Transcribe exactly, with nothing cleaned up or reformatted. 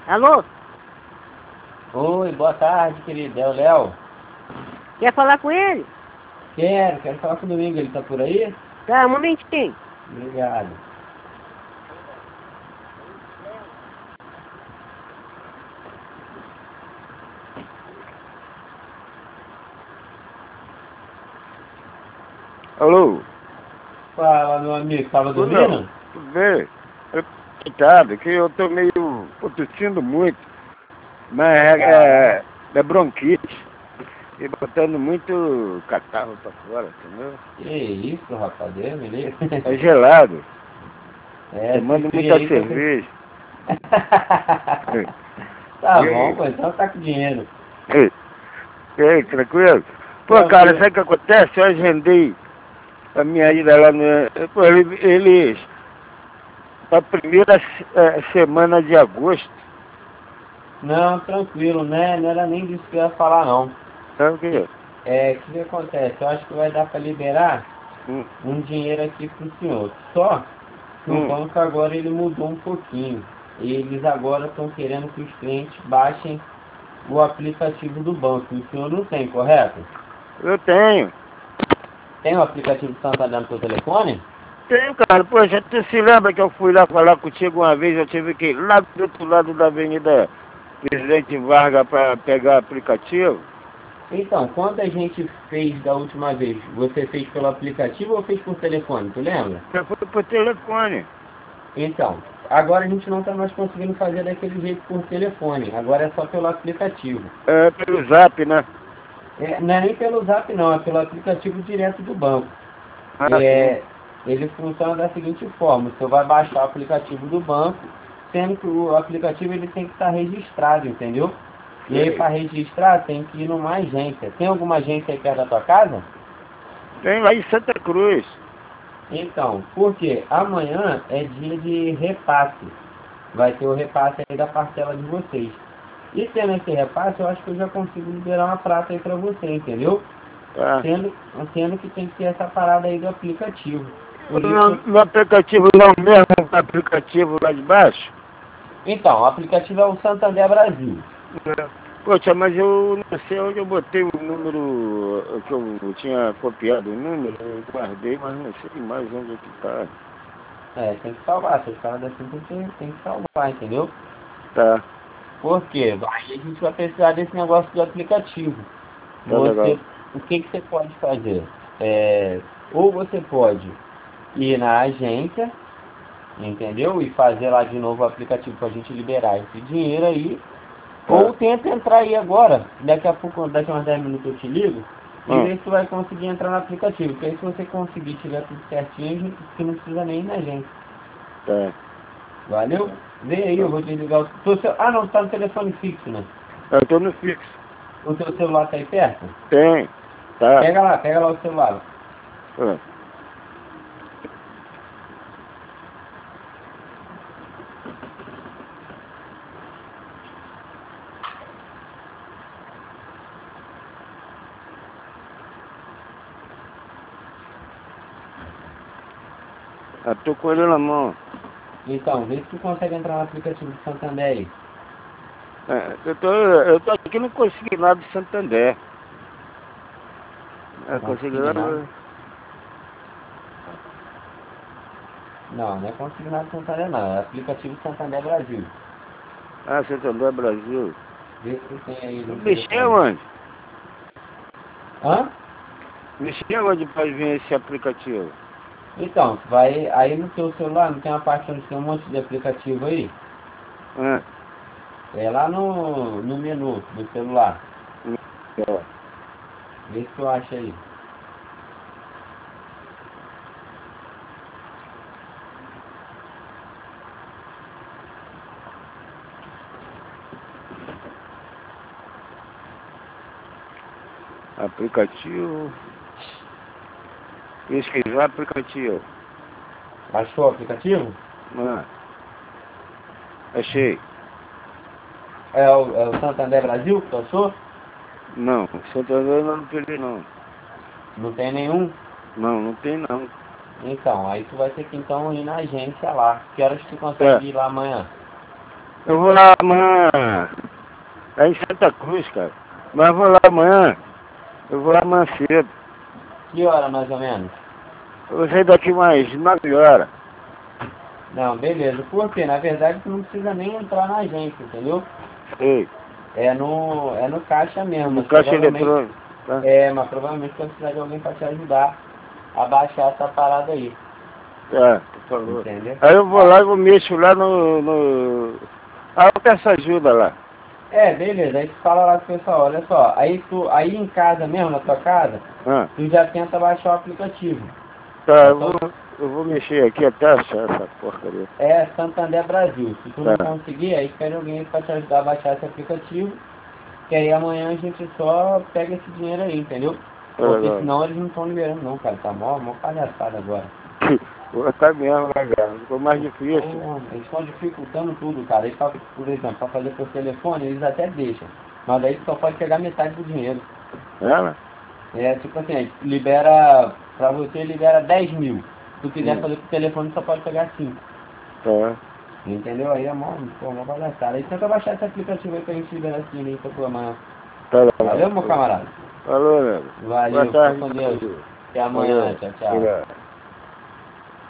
Alô? Oi, boa tarde, querido. É o Léo. Quer falar com ele? Quero, quero falar com o Domingo. Ele tá por aí? Tá, um momentinho. Obrigado. Alô? Fala, meu amigo. Tava Ô, dormindo? Léo, tudo bem? Eu coitado, que eu tô meio... tô tossindo muito. Mas é, é, é bronquite. E botando muito catarro pra fora, entendeu? Que isso, rapaz. Deus me livre. É gelado. É, esse Tomando frio muita aí tá... cerveja. Tá E bom, aí? pô. Então tá com dinheiro. Ei, e aí, tranquilo? Pô, cara, Tranquilo. sabe o que acontece? Eu agendei a minha ida lá no... Pô, ele- eles... A primeira eh, semana de agosto. Não, tranquilo, né? Não era nem disso que eu ia falar, não. Sabe o quê? É, o que que acontece? Eu acho que vai dar pra liberar Hum, um dinheiro aqui pro senhor. Só que o hum. banco agora ele mudou um pouquinho. Eles agora estão querendo que os clientes baixem o aplicativo do banco. O senhor não tem, correto? Eu tenho. Tem o aplicativo do Santander no seu telefone? Tenho, cara. Poxa, tu se lembra que eu fui lá falar contigo uma vez? Eu tive que ir lá do outro lado da Avenida Presidente Vargas para pegar aplicativo? Então, quando a gente fez da última vez, você fez pelo aplicativo ou fez por telefone, tu lembra? Eu fui por telefone. Então, agora a gente não está mais conseguindo fazer daquele jeito por telefone, agora é só pelo aplicativo. É, pelo zap, né? É, não é nem pelo Zap não, é pelo aplicativo direto do banco. Ah, sim. É, ele funciona da seguinte forma: você vai baixar o aplicativo do banco, sendo que o aplicativo ele tem que estar registrado, entendeu? E aí Sei. para registrar tem que ir numa agência. Tem alguma agência aí perto da tua casa? Tem lá em Santa Cruz. Então, porque amanhã é dia de repasse. Vai ter o repasse aí da parcela de vocês. E tendo esse repasse, eu acho que eu já consigo liberar uma prata aí para você, entendeu? Tá. Sendo, sendo que tem que ter essa parada aí do aplicativo. Por No, isso, no aplicativo não mesmo, no aplicativo lá de baixo? então, o aplicativo é o Santander Brasil. É. Poxa, mas eu não sei onde eu botei o número eh, que eu tinha copiado o número, eu guardei, mas não sei mais onde é que tá. É, tem que salvar, essas paradas assim tem que, tem que salvar, entendeu? Tá, Por quê? Aí a gente vai precisar desse negócio do aplicativo. tá legal. Você, o que, que você pode fazer? É, ou você pode ir na agência, entendeu? E fazer lá de novo o aplicativo para a gente liberar esse dinheiro aí. Tá. Ou tenta entrar aí agora, daqui a pouco, daqui a uns dez minutos eu te ligo, e Hum, ver se tu vai conseguir entrar no aplicativo. Porque aí se você conseguir tiver tudo certinho, a gente que não precisa nem ir na gente. tá. Valeu? Vê aí, eu vou desligar o teu cel... Ah não, tá no telefone fixo, né? Eu tô no fixo. O teu celular tá aí perto? Tem. Tá. Pega lá, pega lá o celular. Hum. Eu tô com ele na mão. Então, vê se tu consegue entrar no aplicativo do Santander aí. É, eu, tô, eu tô aqui no Consignado de Santander. É, Consignado? Consignado. Não, não é consignado Santander não, é aplicativo Santander Brasil. Ah, Santander Brasil. Vê se tu tem aí no Mexer telefone. onde? Hã? Mexer onde pra vir esse aplicativo? Então, vai aí no teu celular, não tem uma parte onde tem um monte de aplicativo aí? Ah, É lá no, no menu do celular. ó. Vê se tu acha aí. Aplicativo. Pesquisar aplicativo. Achou o aplicativo? Ah, achei. É o, é o Santander Brasil que tu achou? Não, Santander eu não peguei não. Não tem nenhum? Não, não tem não. Então, aí tu vai ter que então ir na agência lá. Que horas tu É, consegue ir lá amanhã? Eu vou lá amanhã. É em Santa Cruz, cara. Mas eu vou lá amanhã. Eu vou lá amanhã cedo. Que hora mais ou menos? Eu vou sair daqui mais nove horas. Não, beleza. Porque na verdade tu não precisa nem entrar na agência, entendeu? Sei. É no, é no caixa mesmo. No mas caixa provavelmente- eletrônico. Tá? É, mas provavelmente vai precisar de alguém para te ajudar a baixar essa parada aí. Tá, por favor. Entendeu? Aí eu vou lá e eu mexo lá no, no... Ah, eu peço ajuda lá. É, beleza. Aí tu fala lá com o pessoal, olha só. Aí tu, aí em casa mesmo, na tua casa, Ah, tu já tenta baixar o aplicativo. tá, eu vou, eu vou mexer aqui até achar essa porcaria. É Santander Brasil. Se tu não Tá. conseguir, aí pede alguém para te ajudar a baixar esse aplicativo. Que aí amanhã a gente só pega esse dinheiro aí, entendeu? Tá Porque legal. senão eles não estão liberando não, cara. Tá mó, mó palhaçada agora. Vou tá mesmo, né, cara? Ficou mais difícil. Pô, eles estão dificultando tudo, cara. E pra, por exemplo, para fazer por telefone, eles até deixam. Mas aí tu só pode pegar metade do dinheiro. É, né? É tipo assim, libera, pra você libera dez mil. Se tu quiser Hum. fazer por telefone, só pode pegar cinco. Tá. Entendeu? Aí é mó, pô, mó palhaçada. Aí tenta baixar esse aplicativo aí pra gente liberar esse dinheiro aí pra tua amanhã. Tá legal. Valeu, meu camarada? Falou, nego. Valeu, Boa fica tarde. com Deus. Até amanhã, Valeu. tchau, tchau. Obrigado.